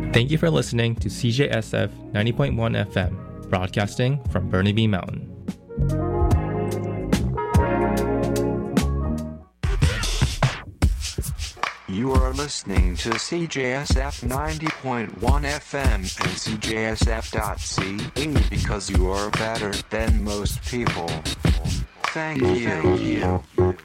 Thank you for listening to CJSF 90.1 FM, broadcasting from Burnaby Mountain. You are listening to CJSF 90.1 FM and CJSF.ca because you are better than most people. Thank you.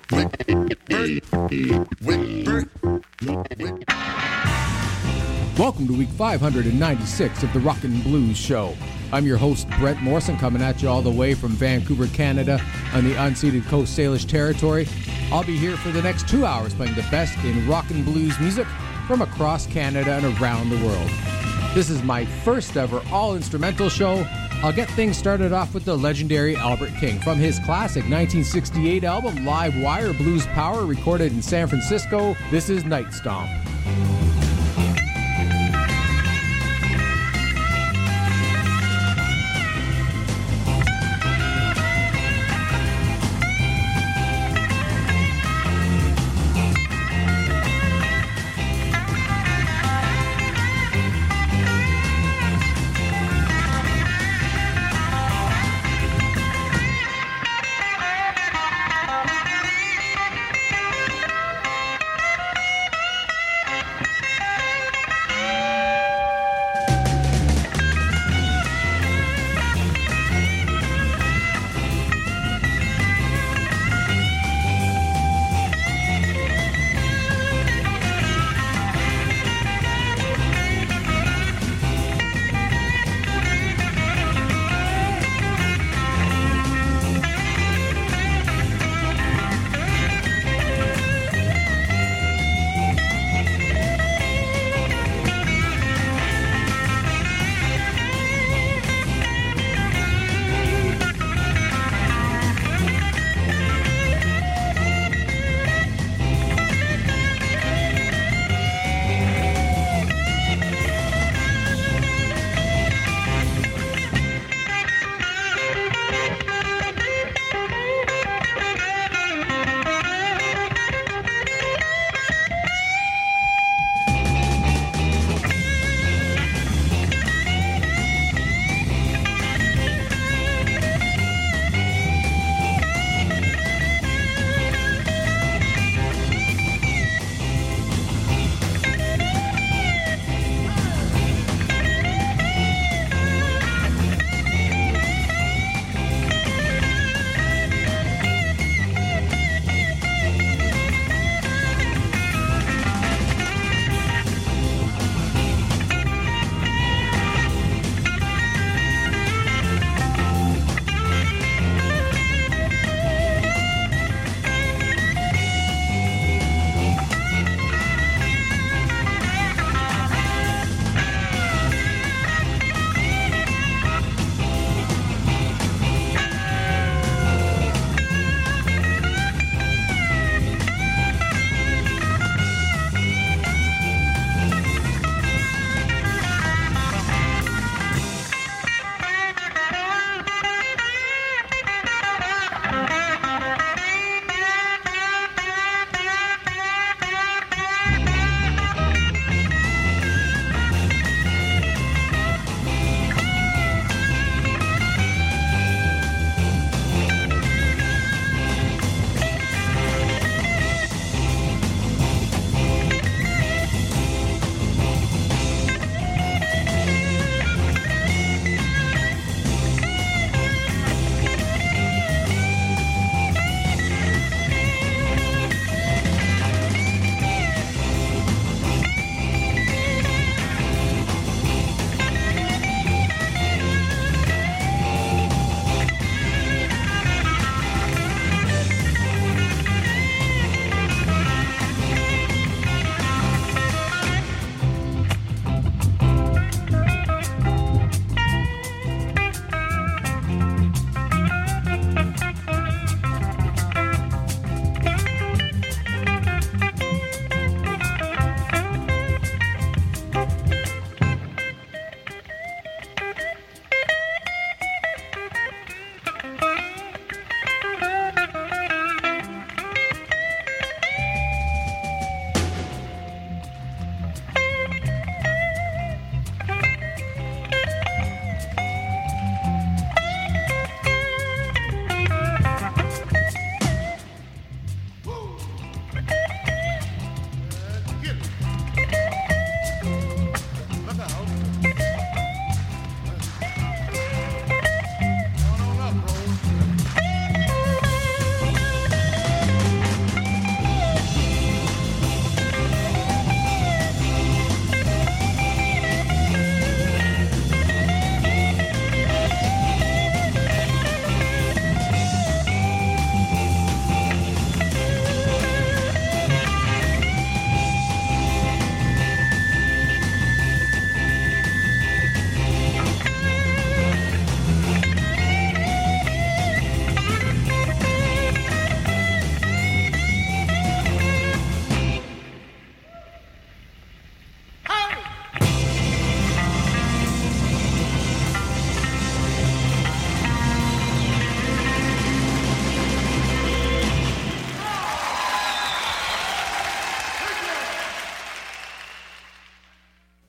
Welcome to week 596 of the Rockin' Blues Show. I'm your host, Brent Morrison, coming at you all the way from Vancouver, Canada, on the unceded Coast Salish territory. I'll be here for the next 2 hours playing the best in rock and blues music from across Canada and around the world. This is my first ever all-instrumental show. I'll get things started off with the legendary Albert King from his classic 1968 album, Live Wire Blues Power, recorded in San Francisco. This is Night Stomp.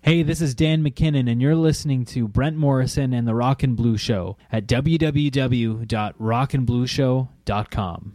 Hey, this is Dan McKinnon, and you're listening to Brent Morrison and the Rock and Blue Show at www.rockandblueshow.com.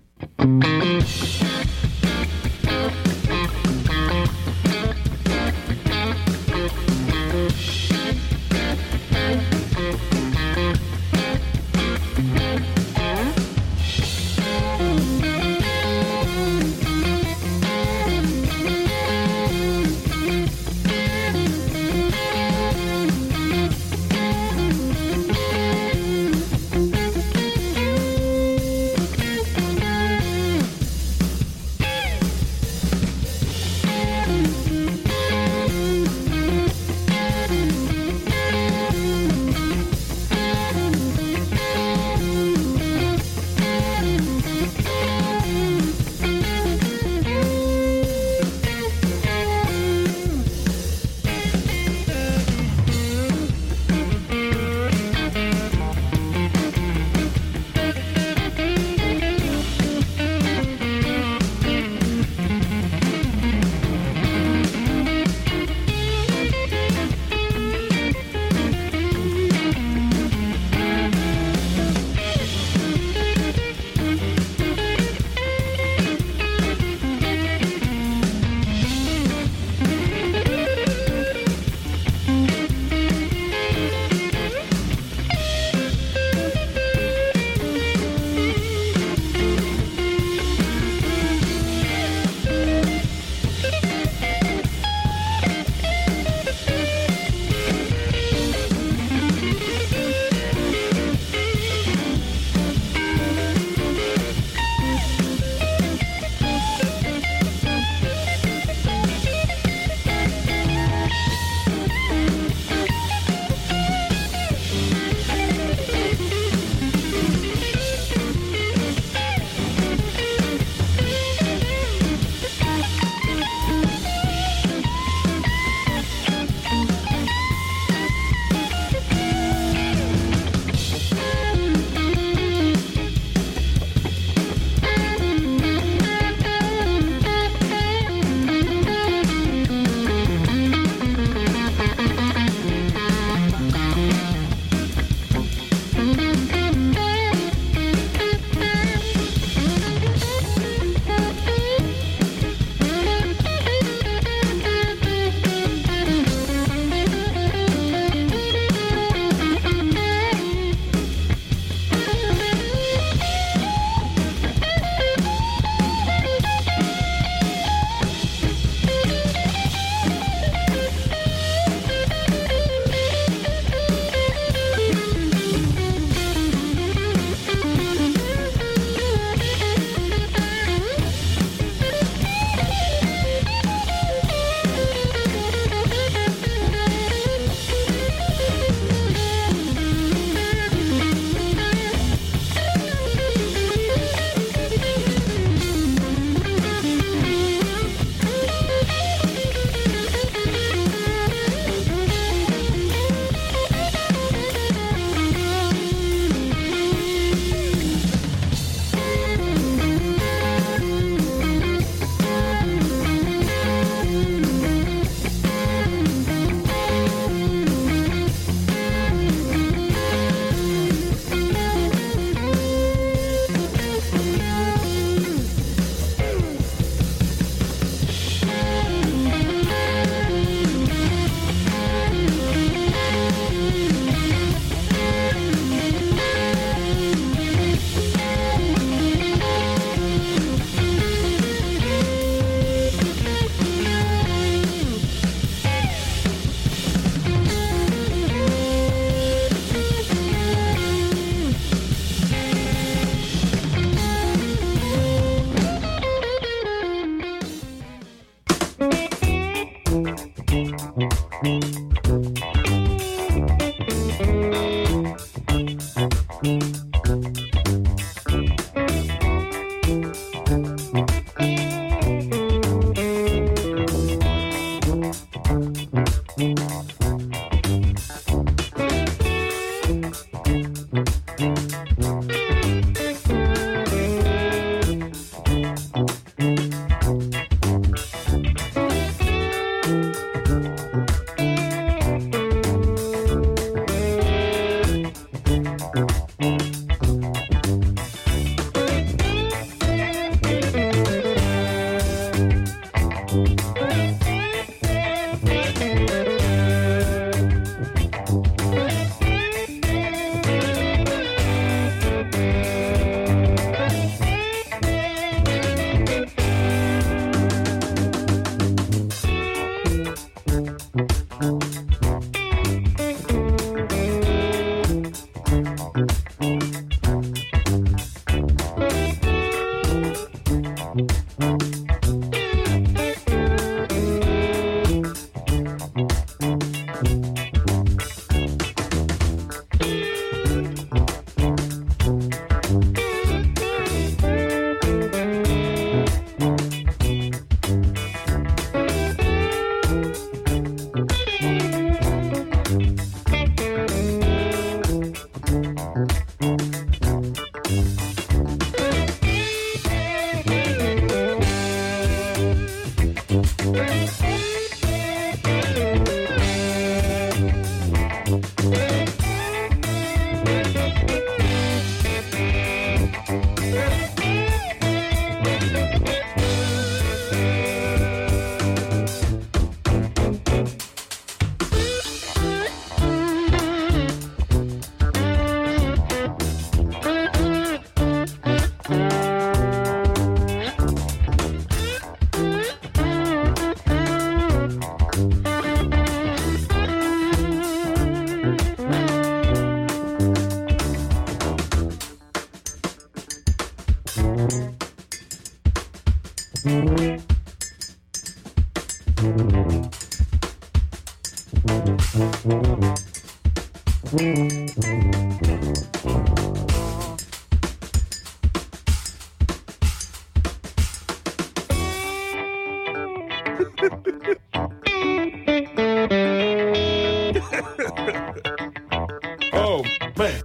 Oh, man.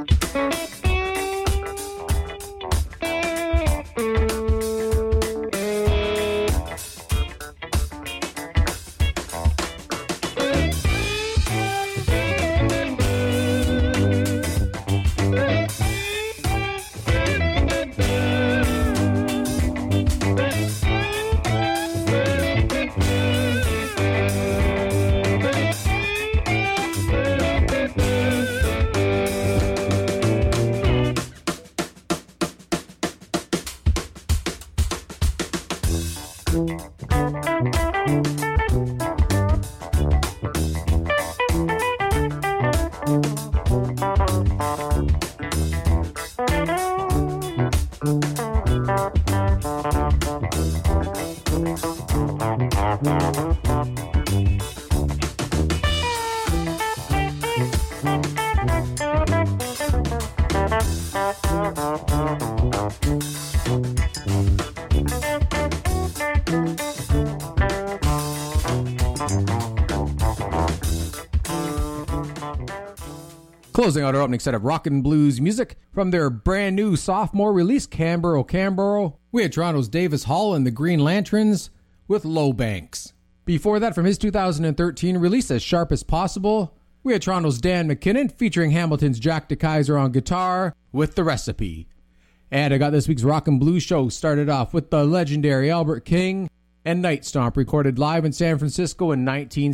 Closing out our opening set of rock and blues music from their brand new sophomore release, Cambro Cambro, we had Toronto's Davis Hall and the Green Lanterns with Low Banks. Before that, from his 2013 release, As Sharp as Possible, we had Toronto's Dan McKinnon featuring Hamilton's Jack DeKaiser on guitar with The Recipe. And I got this week's rock and blues show started off with the legendary Albert King and Night Stomp, recorded live in San Francisco in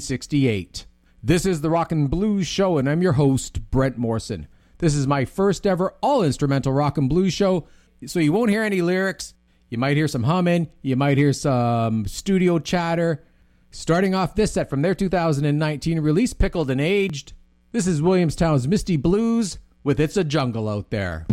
1968. This is the Rock and Blues Show, and I'm your host, Brent Morrison. This is my first ever all-instrumental rock and blues show, so you won't hear any lyrics. You might hear some humming. You might hear some studio chatter. Starting off this set from their 2019 release, Pickled and Aged, this is Williamstown's Misty Blues with It's a Jungle Out There.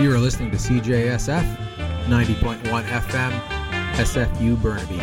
You are listening to CJSF 90.1 FM, SFU Burnaby.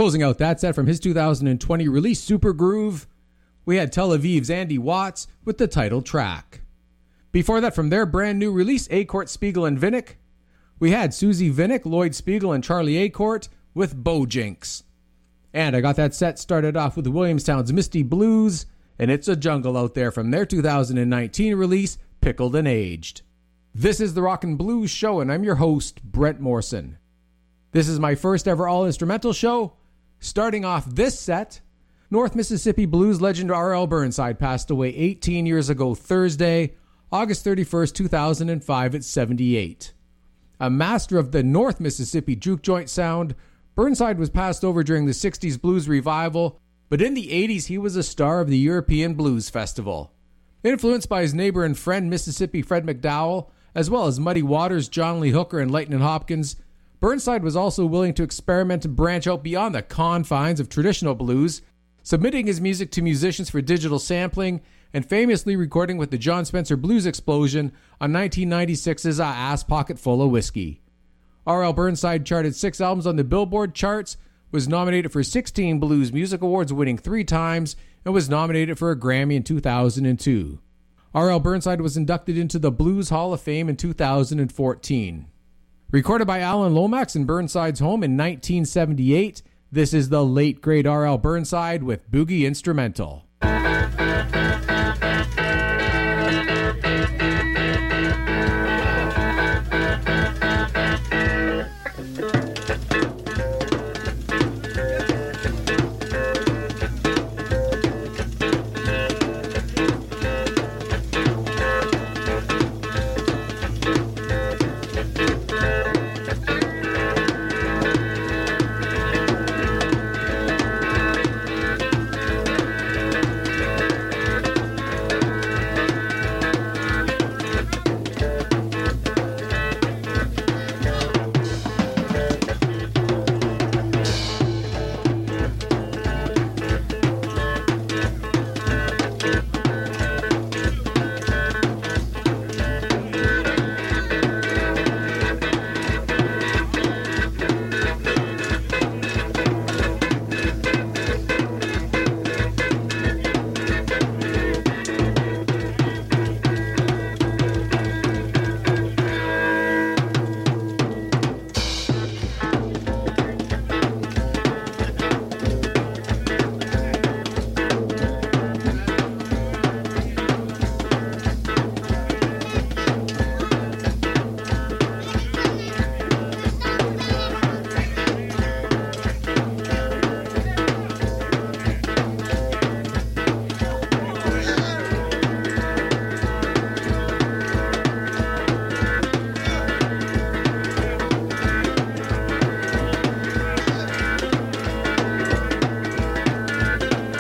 Closing out that set from his 2020 release Super Groove, we had Tel Aviv's Andy Watts with the title track. Before that, from their brand new release, Acorn, Spiegel, and Vinnick, we had Susie Vinnick, Lloyd Spiegel, and Charlie Acorn with Bojinks. And I got that set started off with Williamstown's Misty Blues, and It's a Jungle Out There from their 2019 release, Pickled and Aged. This is the Rock and Blues Show, and I'm your host, Brent Morrison. This is my first ever all-instrumental show. Starting off this set, North Mississippi blues legend R.L. Burnside passed away 18 years ago Thursday, August 31st, 2005 at 78. A master of the North Mississippi juke joint sound, Burnside was passed over during the 60s blues revival, but in the 80s he was a star of the European Blues Festival. Influenced by his neighbor and friend Mississippi Fred McDowell, as well as Muddy Waters, John Lee Hooker, and Lightnin' Hopkins, Burnside was also willing to experiment and branch out beyond the confines of traditional blues, submitting his music to musicians for digital sampling and famously recording with the John Spencer Blues Explosion on 1996's A Ass Pocket Full of Whiskey. R.L. Burnside charted 6 albums on the Billboard charts, was nominated for 16 Blues Music Awards, winning 3 times, and was nominated for a Grammy in 2002. R.L. Burnside was inducted into the Blues Hall of Fame in 2014. Recorded by Alan Lomax in Burnside's home in 1978, this is the late great R.L. Burnside with Boogie Instrumental.